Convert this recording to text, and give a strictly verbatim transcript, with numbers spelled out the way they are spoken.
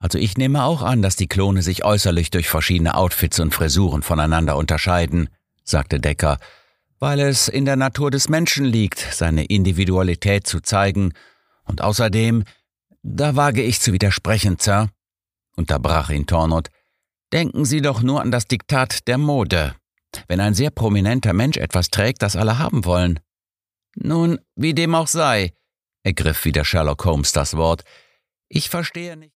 Also ich nehme auch an, dass die Klone sich äußerlich durch verschiedene Outfits und Frisuren voneinander unterscheiden, sagte Decker, weil es in der Natur des Menschen liegt, seine Individualität zu zeigen. Und außerdem, da wage ich zu widersprechen, Sir, unterbrach ihn Tornot. Denken Sie doch nur an das Diktat der Mode. Wenn ein sehr prominenter Mensch etwas trägt, das alle haben wollen. Nun, wie dem auch sei, ergriff wieder Sherlock Holmes das Wort, ich verstehe nicht.